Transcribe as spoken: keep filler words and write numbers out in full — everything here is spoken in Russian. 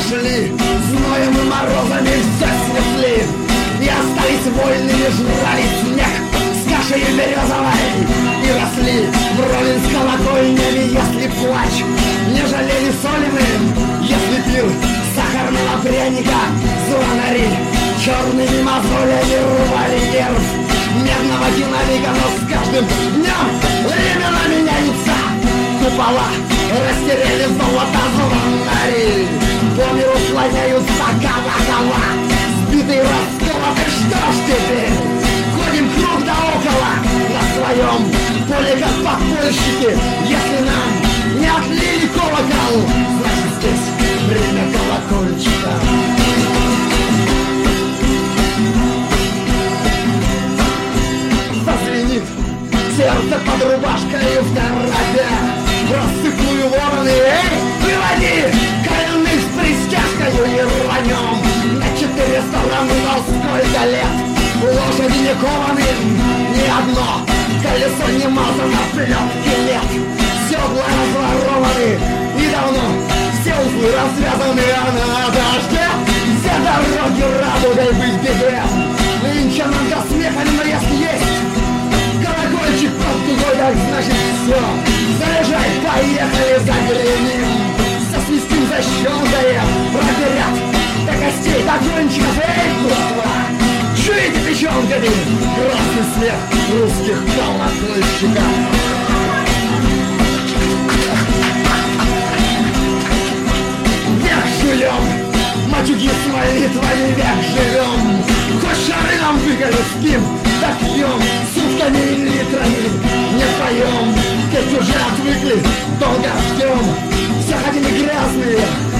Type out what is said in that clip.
шли, зноем и морозами все снесли. И остались вольными, жрали снег с кашей березовой. И росли вровень с колокольнями, если плач не жалели соли мы, если пил сахарного пряника звонари черными мозолями рвали нерв медного динамика. Но с каждым днем времена меняются. Купола растеряли золото звонари, по миру слоняются колокола, сбитый расколоты. Что ж теперь? Ходим круг да около на своем поле, как подпольщики. Если нам не отлили колокол, значит здесь время колокольчика. Зазвенит сердце под рубашкой в торопе, рассыплю вороны. Эй, выводи коренных с пристяжкою и рванем на четыре стороны. Но сколько лет лошади не кованы, ни одно колесо не мазано, плетки нет, седла разворованы и давно все узлы развязаны. А на дожде все дороги радугой быть беде. Нынче нам до смеха, но если есть колокольчик под дугой, так значит все. Заряжай, поехали, заглянем, засвистим, защелкаем, проверят до костей, до кончиков. Эй, братва, чуете печенками красный смех русских колокольчиков? Век живем, матюги с молитвами, век живем. Хоть шары нам выголи, спим, так пьем, сутками и литрами не поем. Ведь уже отвыкли, долго ждем. Все ходили грязные,